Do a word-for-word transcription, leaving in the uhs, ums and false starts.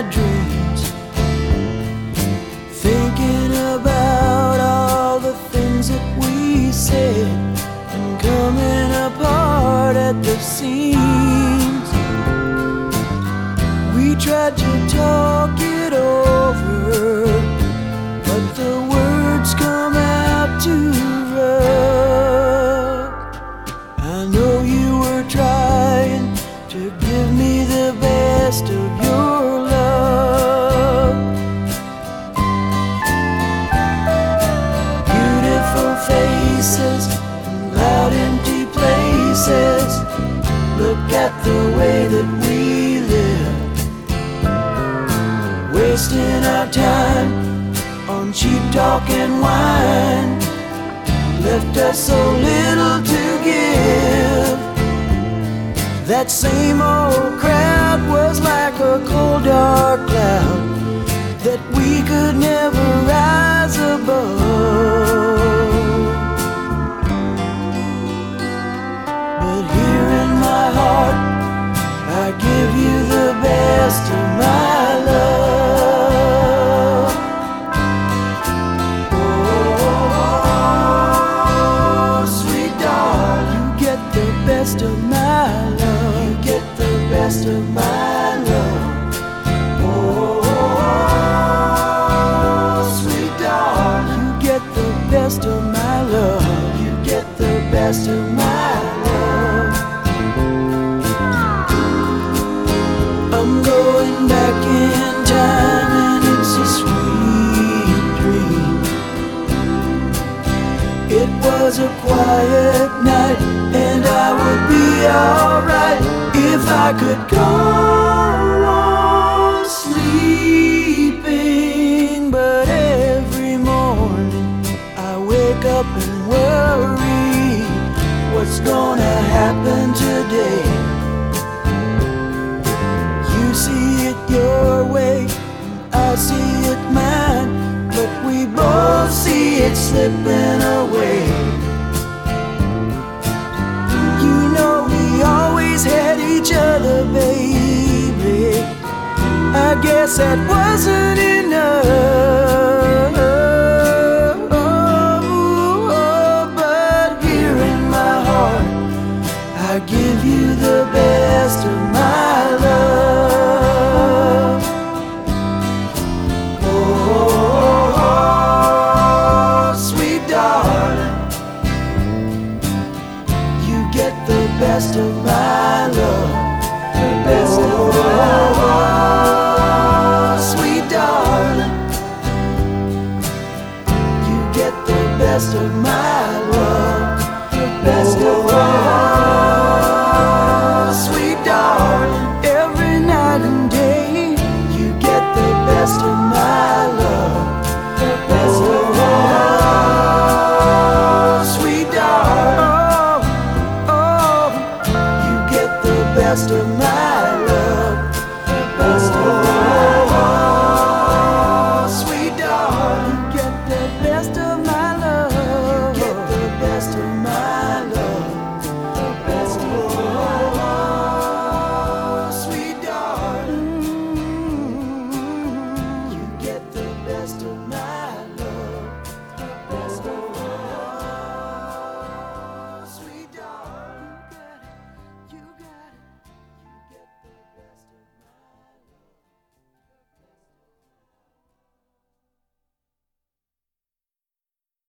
dreams, thinking about all the things that we said and coming apart at the seams. We tried to talk it over, but the words come out too rough. I know you were trying to give me the best of your love. Beautiful faces and loud empty places. Look at the way that we live, wasting our time on cheap talk and wine. Left us so little to give. That same old crowd was like a cold dark cloud that we could never rise above. But here in my heart, I give you the best of my love. Oh, sweet darling, you get the best of my love. You get the best of my love. Oh, sweet darling, you get the best of my love. You get the best of my love. I'm going back in time and it's a sweet dream. It was a quiet night and I would be alright if I could go on sleeping. But every morning I wake up and worry what's gonna happen today. You see it your way, I see it mine, but we both see it slipping away. You know we always had each other, baby. I guess that wasn't enough.